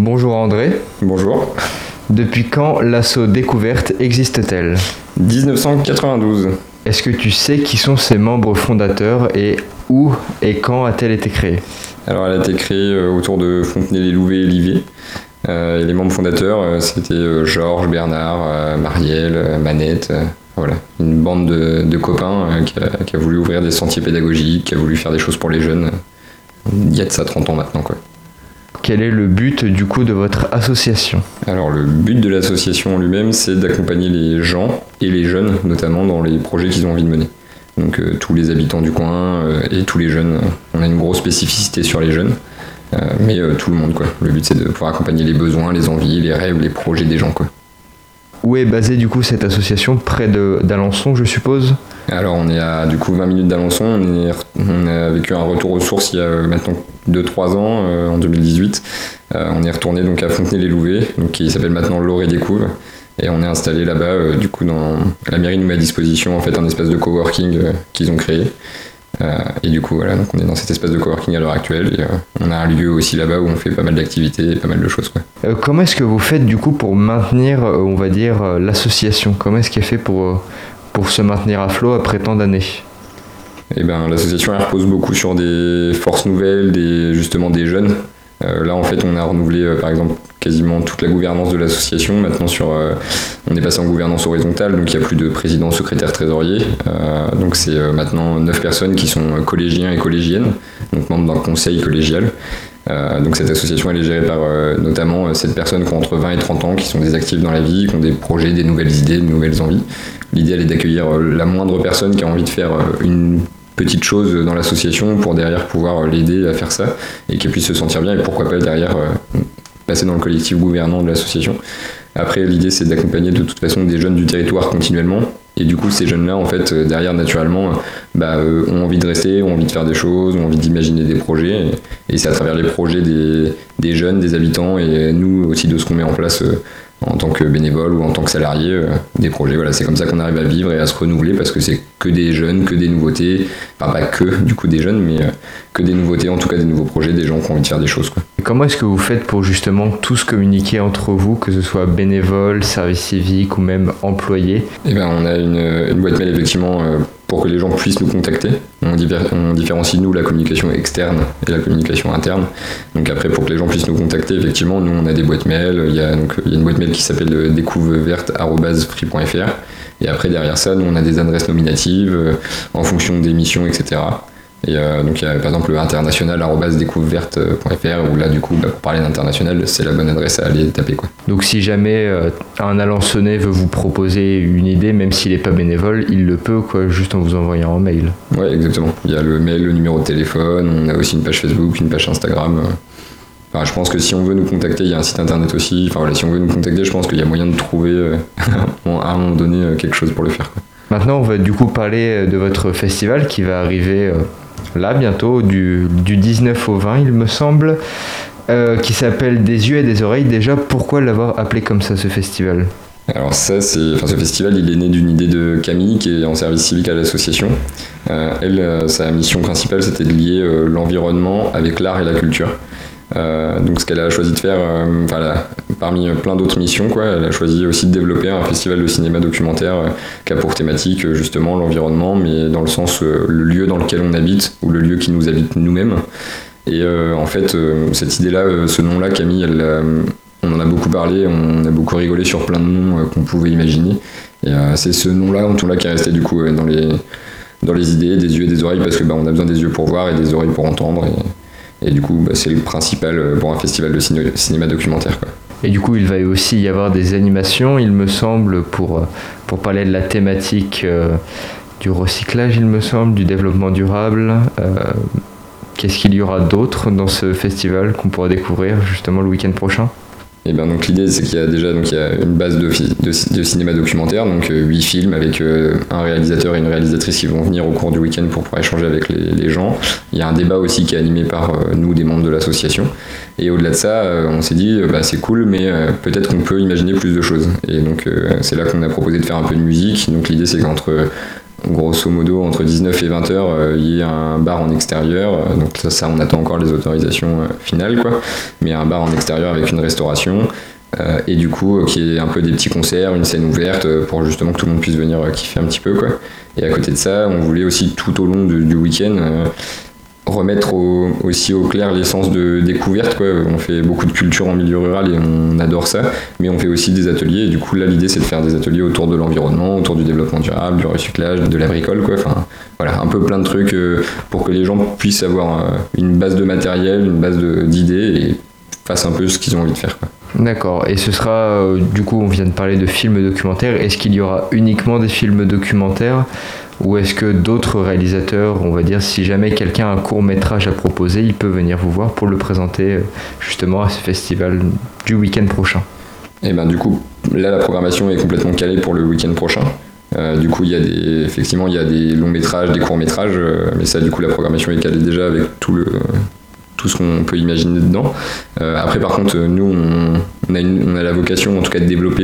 Bonjour André. Bonjour. Depuis quand l'asso Découverte existe-t-elle ? 1992. Est-ce que tu sais qui sont ses membres fondateurs et où et quand a-t-elle été créée ? Alors elle a été créée autour de Fontenay-les-Louvet et Livet. Et les membres fondateurs, c'était Georges, Bernard, Marielle, Manette. Voilà, une bande de copains qui a voulu ouvrir des sentiers pédagogiques, qui a voulu faire des choses pour les jeunes. Il y a de ça 30 ans maintenant, quoi. Quel est le but du coup de votre association ? Alors le but de l'association en lui-même, c'est d'accompagner les gens et les jeunes, notamment dans les projets qu'ils ont envie de mener. Donc tous les habitants du coin et tous les jeunes. On a une grosse spécificité sur les jeunes, mais tout le monde, quoi. Le but, c'est de pouvoir accompagner les besoins, les envies, les rêves, les projets des gens, quoi. Où est basée du coup cette association ? Près d'Alençon, je suppose ? Alors on est à du coup 20 minutes d'Alençon, on a vécu un retour aux sources il y a maintenant 2-3 ans, en 2018. On est retourné donc à Fontenay-les-Louvet, donc qui s'appelle maintenant L'Orée Découvre, et on est installé là-bas, du coup la mairie nous met à disposition en fait un espace de coworking qu'ils ont créé. Et du coup voilà, donc on est dans cet espace de coworking à l'heure actuelle, et on a un lieu aussi là-bas où on fait pas mal d'activités et pas mal de choses, quoi. Comment est-ce que vous faites du coup pour maintenir, on va dire, l'association ? Comment est-ce qu'elle fait pour se maintenir à flot après tant d'années ? Eh ben, l'association elle repose beaucoup sur des forces nouvelles, justement des jeunes. Là en fait on a renouvelé par exemple quasiment toute la gouvernance de l'association. Maintenant on est passé en gouvernance horizontale, donc il n'y a plus de président, secrétaire, trésorier. Donc c'est maintenant 9 personnes qui sont collégiens et collégiennes, donc membres d'un conseil collégial. Donc cette association elle est gérée par notamment 7 personnes qui ont entre 20 et 30 ans, qui sont des actifs dans la vie, qui ont des projets, des nouvelles idées, de nouvelles envies. L'idée elle est d'accueillir la moindre personne qui a envie de faire une petite chose dans l'association pour derrière pouvoir l'aider à faire ça et qu'elle puisse se sentir bien, et pourquoi pas derrière passer dans le collectif gouvernant de l'association. Après l'idée c'est d'accompagner de toute façon des jeunes du territoire continuellement, et du coup ces jeunes là en fait derrière naturellement ont envie de rester, ont envie de faire des choses, ont envie d'imaginer des projets, et c'est à travers les projets des jeunes, des habitants, et nous aussi de ce qu'on met en place en tant que bénévole ou en tant que salarié, des projets. Voilà, c'est comme ça qu'on arrive à vivre et à se renouveler, parce que c'est que des jeunes, que des nouveautés, enfin pas que du coup des jeunes, mais que des nouveautés, en tout cas des nouveaux projets, des gens qui ont envie de faire des choses, quoi. Et comment est-ce que vous faites pour justement tous communiquer entre vous, que ce soit bénévoles, service civique ou même employés ? Eh ben, on a une boîte mail effectivement pour que les gens puissent nous contacter. On différencie nous la communication externe et la communication interne. Donc après, pour que les gens puissent nous contacter, effectivement, nous on a des boîtes mail. Il y a une boîte mail qui s'appelle découverte@free.fr. Et après derrière ça, nous on a des adresses nominatives en fonction des missions, etc. Et donc il y a par exemple le international@découverte.fr, où là du coup pour parler d'international, c'est la bonne adresse à aller taper, quoi. Donc si jamais un Alençonnais veut vous proposer une idée, même s'il n'est pas bénévole, il le peut, quoi, juste en vous envoyant un mail. Ouais, exactement. Il y a le mail, le numéro de téléphone, on a aussi une page Facebook, une page Instagram. Enfin, je pense que si on veut nous contacter, il y a un site internet aussi. Enfin voilà, si on veut nous contacter, je pense qu'il y a moyen de trouver à un moment donné quelque chose pour le faire, quoi. Maintenant on va du coup parler de votre festival qui va arriver là bientôt, du 19 au 20 il me semble, qui s'appelle Des yeux et des oreilles. Déjà, pourquoi l'avoir appelé comme ça, ce festival ? Alors ce festival il est né d'une idée de Camille, qui est en service civique à l'association. Sa mission principale c'était de lier l'environnement avec l'art et la culture. Donc ce qu'elle a choisi de faire, parmi plein d'autres missions, quoi, elle a choisi aussi de développer un festival de cinéma documentaire qui a pour thématique justement l'environnement, mais dans le sens le lieu dans lequel on habite, ou le lieu qui nous habite nous-mêmes. Et en fait cette idée-là, ce nom-là, Camille, on en a beaucoup parlé, on a beaucoup rigolé sur plein de noms qu'on pouvait imaginer. Et c'est ce nom-là, en tout cas, qui est resté du coup dans les idées, des yeux et des oreilles, parce que on a besoin des yeux pour voir et des oreilles pour entendre. Et du coup, c'est le principal pour un festival de cinéma documentaire, quoi. Et du coup, il va aussi y avoir des animations, il me semble, pour parler de la thématique du recyclage, il me semble, du développement durable. Qu'est-ce qu'il y aura d'autre dans ce festival qu'on pourra découvrir justement le week-end prochain ? Et ben donc l'idée c'est qu'il y a déjà il y a une base de cinéma documentaire, donc 8 films avec un réalisateur et une réalisatrice qui vont venir au cours du week-end pour pouvoir échanger avec les gens. Il y a un débat aussi qui est animé par nous, des membres de l'association. Et au-delà de ça, on s'est dit c'est cool, mais peut-être qu'on peut imaginer plus de choses. Et donc c'est là qu'on a proposé de faire un peu de musique. Donc l'idée c'est qu'entre grosso modo entre 19 et 20 heures, il y ait un bar en extérieur. Donc ça on attend encore les autorisations finales, quoi. Mais un bar en extérieur avec une restauration. Et du coup, qui est un peu des petits concerts, une scène ouverte pour justement que tout le monde puisse venir kiffer un petit peu, quoi. Et à côté de ça, on voulait aussi tout au long du week-end remettre aussi au clair l'essence de découverte, quoi. On fait beaucoup de culture en milieu rural et on adore ça, mais on fait aussi des ateliers, et du coup là l'idée c'est de faire des ateliers autour de l'environnement, autour du développement durable, du recyclage, de la bricole, quoi. Enfin voilà, un peu plein de trucs pour que les gens puissent avoir une base de matériel, une base d'idées et fassent un peu ce qu'ils ont envie de faire, quoi. D'accord, et ce sera, du coup on vient de parler de films documentaires, est-ce qu'il y aura uniquement des films documentaires ou est-ce que d'autres réalisateurs, on va dire, si jamais quelqu'un a un court-métrage à proposer, il peut venir vous voir pour le présenter justement à ce festival du week-end prochain? Et ben du coup, là la programmation est complètement calée pour le week-end prochain. Du coup, effectivement, il y a des longs métrages, des courts métrages, mais ça, du coup, la programmation est calée déjà avec tout ce qu'on peut imaginer dedans. Après, par contre, nous, on a la vocation, en tout cas, de développer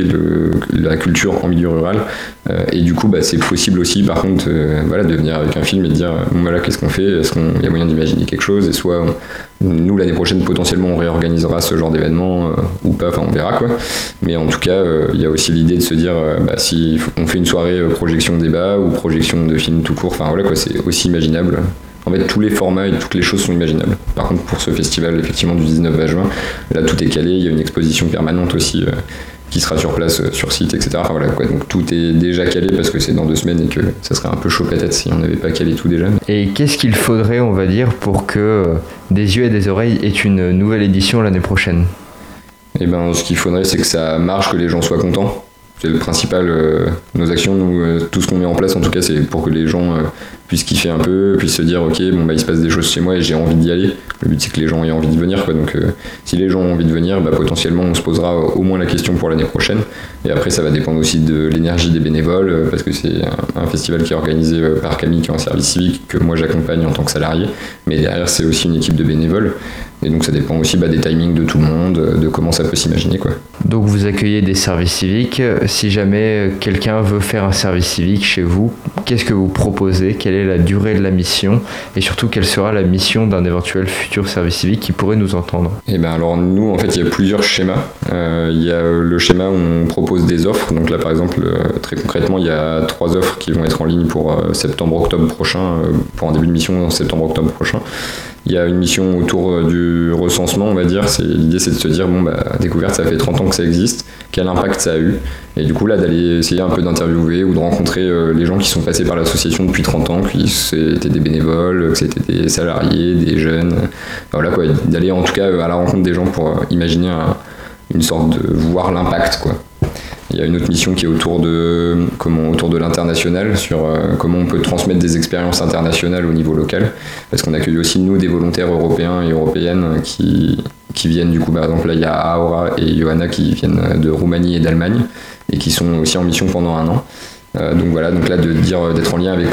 la culture en milieu rural. Et du coup, c'est possible aussi, par contre, de venir avec un film et de dire, voilà, qu'est-ce qu'on fait? Est-ce qu'il y a moyen d'imaginer quelque chose? Et soit, nous, l'année prochaine, potentiellement, on réorganisera ce genre d'événement ou pas, enfin, on verra, quoi. Mais en tout cas, il y a aussi l'idée de se dire, si on fait une soirée projection débat ou projection de film tout court, enfin, voilà, quoi, c'est aussi imaginable. En fait, tous les formats et toutes les choses sont imaginables. Par contre, pour ce festival, effectivement, du 19 juin, là, tout est calé. Il y a une exposition permanente aussi qui sera sur place, sur site, etc. Enfin, voilà, quoi. Donc tout est déjà calé parce que c'est dans 2 semaines et que ça serait un peu chaud peut-être si on n'avait pas calé tout déjà. Et qu'est-ce qu'il faudrait, on va dire, pour que Des yeux et des oreilles ait une nouvelle édition l'année prochaine? Eh ben, ce qu'il faudrait, c'est que ça marche, que les gens soient contents. C'est le principal. Nos actions, nous, tout ce qu'on met en place, en tout cas, c'est pour que les gens puissent kiffer un peu, puissent se dire, ok, il se passe des choses chez moi et j'ai envie d'y aller. Le but, c'est que les gens aient envie de venir, quoi. Donc, si les gens ont envie de venir, potentiellement, on se posera au moins la question pour l'année prochaine. Et après, ça va dépendre aussi de l'énergie des bénévoles, parce que c'est un festival qui est organisé par Camille, qui est en service civique, que moi j'accompagne en tant que salarié. Mais derrière, c'est aussi une équipe de bénévoles. Et donc ça dépend aussi des timings de tout le monde, de comment ça peut s'imaginer, quoi. Donc vous accueillez des services civiques. Si jamais quelqu'un veut faire un service civique chez vous, qu'est-ce que vous proposez? Quelle est la durée de la mission? Et surtout, quelle sera la mission d'un éventuel futur service civique qui pourrait nous entendre? Et alors nous, en fait, il y a plusieurs schémas. Il y a le schéma où on propose des offres. Donc là, par exemple, très concrètement, il y a 3 offres qui vont être en ligne pour septembre-octobre prochain, pour un début de mission en septembre-octobre prochain. Il y a une mission autour du recensement, on va dire. L'idée, c'est de se dire, Découverte, ça fait 30 ans que ça existe. Quel impact ça a eu? Et du coup, là, d'aller essayer un peu d'interviewer ou de rencontrer les gens qui sont passés par l'association depuis 30 ans, qui c'était des bénévoles, que c'était des salariés, des jeunes. Voilà, quoi. D'aller, en tout cas, à la rencontre des gens pour imaginer une sorte de voir l'impact, quoi. Il y a une autre mission qui est autour de l'international, sur comment on peut transmettre des expériences internationales au niveau local, parce qu'on accueille aussi, nous, des volontaires européens et européennes qui viennent, du coup, par exemple, là, il y a Aura et Johanna qui viennent de Roumanie et d'Allemagne, et qui sont aussi en mission pendant 1 an. Donc voilà, donc là, d'être en lien avec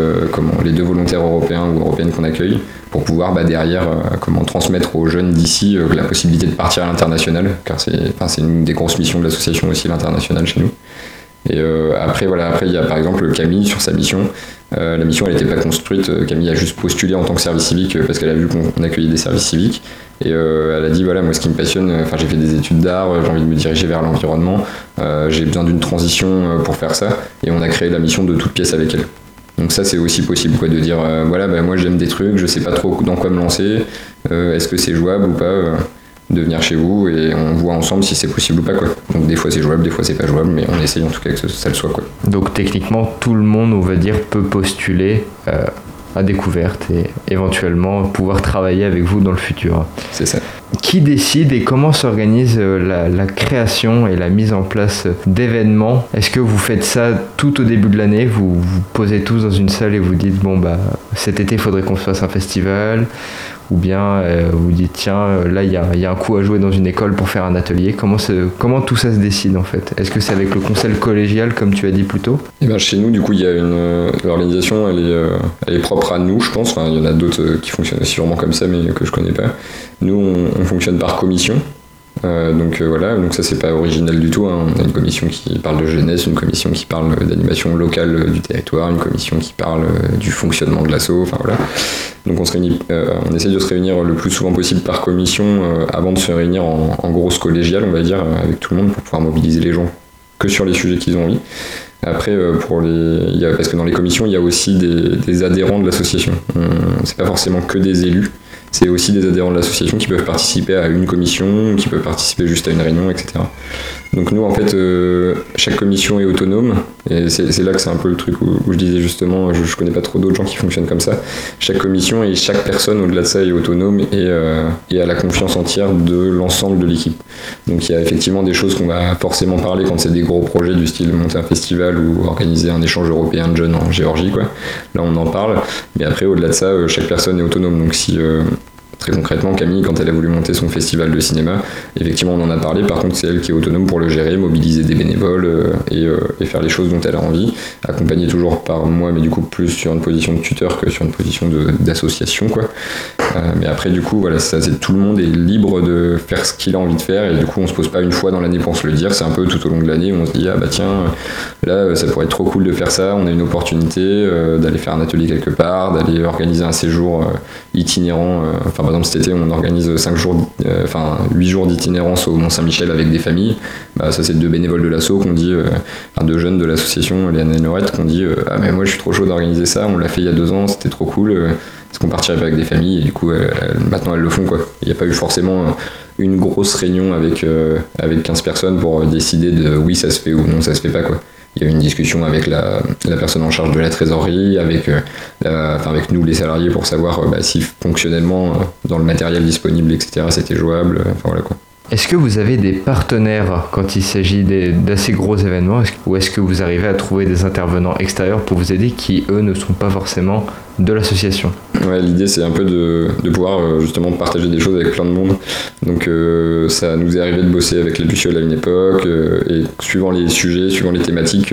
les 2 volontaires européens ou européennes qu'on accueille, pour pouvoir derrière transmettre aux jeunes d'ici la possibilité de partir à l'international, car c'est une des grosses missions de l'association aussi, l'international chez nous. Et après il y a par exemple Camille sur sa mission. La mission, elle n'était pas construite. Camille a juste postulé en tant que service civique parce qu'elle a vu qu'on accueillait des services civiques. Et elle a dit, voilà, moi ce qui me passionne, j'ai fait des études d'art, j'ai envie de me diriger vers l'environnement, j'ai besoin d'une transition pour faire ça. Et on a créé la mission de toute pièce avec elle. Donc ça, c'est aussi possible, quoi, de dire, moi j'aime des trucs, je sais pas trop dans quoi me lancer, est-ce que c'est jouable ou pas de venir chez vous, et on voit ensemble si c'est possible ou pas, quoi. Donc des fois c'est jouable, des fois c'est pas jouable, mais on essaye en tout cas que ça le soit, quoi. Donc techniquement, tout le monde, on va dire, peut postuler à Découverte et éventuellement pouvoir travailler avec vous dans le futur. C'est ça. Qui décide et comment s'organise la création et la mise en place d'événements? Est-ce que vous faites ça tout au début de l'année? Vous vous posez tous dans une salle et vous dites, cet été, il faudrait qu'on fasse un festival? Ou bien vous dites, tiens, là, il y a un coup à jouer dans une école pour faire un atelier. Comment tout ça se décide, en fait? Est-ce que c'est avec le conseil collégial, comme tu as dit plus tôt? Chez nous, du coup, il y a l'organisation, elle est propre à nous, je pense. Enfin, il y en a d'autres qui fonctionnent sûrement comme ça, mais que je connais pas. Nous, on fonctionne par commission. Donc ça c'est pas original du tout, hein. On a une commission qui parle de jeunesse, une commission qui parle d'animation locale du territoire, une commission qui parle du fonctionnement de l'asso, enfin voilà. Donc on essaie de se réunir le plus souvent possible par commission avant de se réunir en grosse collégiale, on va dire, avec tout le monde pour pouvoir mobiliser les gens que sur les sujets qu'ils ont envie. Après, parce que dans les commissions, il y a aussi des adhérents de l'association. C'est pas forcément que des élus, c'est aussi des adhérents de l'association qui peuvent participer à une commission, qui peuvent participer juste à une réunion, etc. Donc nous, en fait, chaque commission est autonome, et c'est là que c'est un peu le truc où je disais justement, je connais pas trop d'autres gens qui fonctionnent comme ça. Chaque commission et chaque personne, au-delà de ça, est autonome et a la confiance entière de l'ensemble de l'équipe. Donc il y a effectivement des choses qu'on va forcément parler quand c'est des gros projets du style monter un festival ou organiser un échange européen de jeunes en Géorgie, quoi. Là, on en parle, mais après, au-delà de ça, chaque personne est autonome. Donc si très concrètement, Camille, quand elle a voulu monter son festival de cinéma, effectivement on en a parlé, par contre c'est elle qui est autonome pour le gérer, mobiliser des bénévoles et faire les choses dont elle a envie, accompagnée toujours par moi, mais du coup plus sur une position de tuteur que sur une position d'association, quoi. Mais après du coup, voilà, c'est tout le monde est libre de faire ce qu'il a envie de faire, et du coup on se pose pas une fois dans l'année pour se le dire, c'est un peu tout au long de l'année où on se dit, ah bah tiens, là ça pourrait être trop cool de faire ça, on a une opportunité d'aller faire un atelier quelque part, d'aller organiser un séjour itinérant, par exemple cet été on organise 8 jours d'itinérance au Mont-Saint-Michel avec des familles. Bah, ça c'est 2 bénévoles de l'asso qu'on dit, 2 jeunes de l'association, Léane et Laurette, qu'on dit ah mais moi je suis trop chaud d'organiser ça, on l'a fait il y a 2 ans, c'était trop cool, est-ce qu'on partirait pas avec des familles, et du coup maintenant elles le font, quoi. Il n'y a pas eu forcément une grosse réunion avec 15 personnes pour décider de oui ça se fait ou non ça se fait pas, quoi. Il y a eu une discussion avec la personne en charge de la trésorerie, avec nous les salariés pour savoir si fonctionnellement dans le matériel disponible, etc. c'était jouable, voilà, quoi. Est-ce que vous avez des partenaires quand il s'agit d'assez gros événements, ou est-ce que vous arrivez à trouver des intervenants extérieurs pour vous aider qui, eux, ne sont pas forcément de l'association? Ouais, l'idée c'est un peu de pouvoir justement partager des choses avec plein de monde. Donc ça nous est arrivé de bosser avec la Luciole à une époque, et suivant les sujets, suivant les thématiques,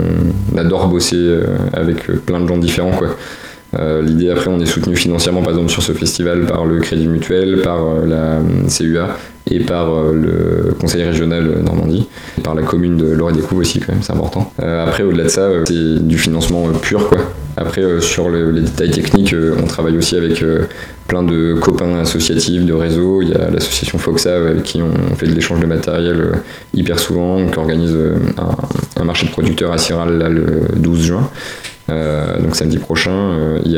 on adore bosser avec plein de gens différents, quoi. L'idée, après, on est soutenu financièrement par exemple sur ce festival par le Crédit Mutuel, par la CUA et par le Conseil régional Normandie, et par la commune de Loret-des-Coubs aussi, quand même, c'est important. Après, au-delà de ça, c'est du financement pur, quoi. Après, sur les détails techniques, on travaille aussi avec plein de copains associatifs, de réseaux. Il y a l'association Foxa avec qui on fait de l'échange de matériel hyper souvent, qui organise un marché de producteurs à Ciral là, le 12 juin. Donc samedi prochain, il y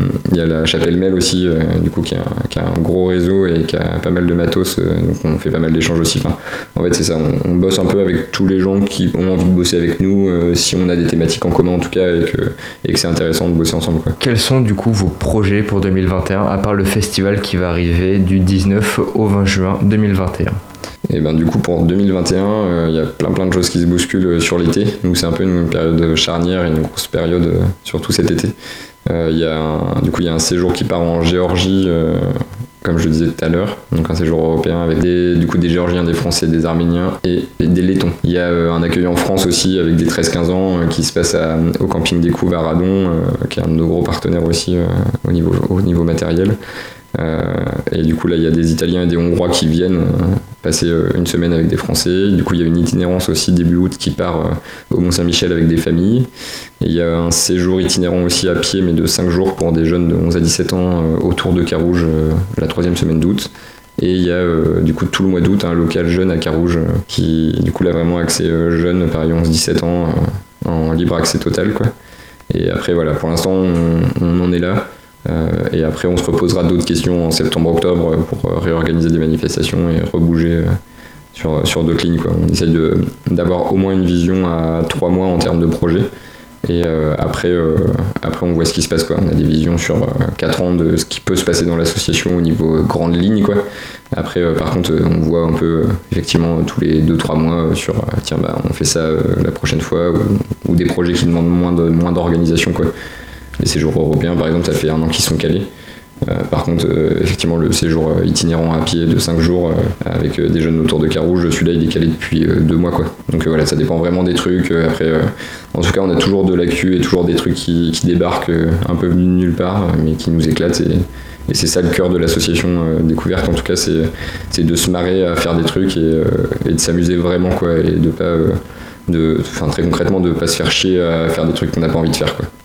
a la Chapelle Mel aussi, du coup, qui a un gros réseau et qui a pas mal de matos, donc on fait pas mal d'échanges aussi. Enfin, en fait, c'est ça, on bosse un peu avec tous les gens qui ont envie de bosser avec nous, si on a des thématiques en commun en tout cas, et que c'est intéressant de bosser ensemble, quoi. Quels sont du coup vos projets pour 2021, à part le festival qui va arriver du 19 au 20 juin 2021? Et ben du coup pour 2021, il y a plein de choses qui se bousculent sur l'été. Donc c'est un peu une période charnière et une grosse période, surtout cet été. Il y a un séjour qui part en Géorgie, comme je le disais tout à l'heure, donc un séjour européen avec des Géorgiens, des Français, des Arméniens et des Lettons. Il y a un accueil en France aussi avec des 13-15 ans qui se passe au camping des Couves à Radon, qui est un de nos gros partenaires aussi au niveau matériel. Et du coup là il y a des Italiens et des Hongrois qui viennent passer une semaine avec des Français. Du coup il y a une itinérance aussi début août qui part au Mont-Saint-Michel avec des familles. Et il y a un séjour itinérant aussi à pied mais de 5 jours pour des jeunes de 11 à 17 ans autour de Carouge la 3e semaine d'août. Et il y a du coup tout le mois d'août un local jeune à Carouge qui du coup là vraiment accès jeune, pareil 11-17 ans, en libre accès total, quoi. Et après voilà, pour l'instant on en est là. Et après on se reposera d'autres questions en septembre-octobre pour réorganiser des manifestations et rebouger sur d'autres lignes, quoi. On essaye d'avoir au moins une vision à 3 mois en termes de projet. Et après on voit ce qui se passe, quoi. On a des visions sur 4 ans de ce qui peut se passer dans l'association au niveau grande ligne, quoi. Après par contre on voit un peu effectivement tous les 2-3 mois sur tiens bah on fait ça la prochaine fois, ou des projets qui demandent moins d'organisation, quoi. Les séjours européens, par exemple, ça fait 1 an qu'ils sont calés. Par contre, effectivement, le séjour itinérant à pied de 5 jours avec des jeunes autour de Carouge, celui-là, il est calé depuis 2 mois, quoi. Donc voilà, ça dépend vraiment des trucs. Après, en tout cas, on a toujours de l'actu et toujours des trucs qui débarquent un peu venus de nulle part, mais qui nous éclatent c'est ça le cœur de l'association Découverte, en tout cas, c'est de se marrer à faire des trucs et de s'amuser vraiment, quoi, et de pas, très concrètement, de pas se faire chier à faire des trucs qu'on n'a pas envie de faire, quoi.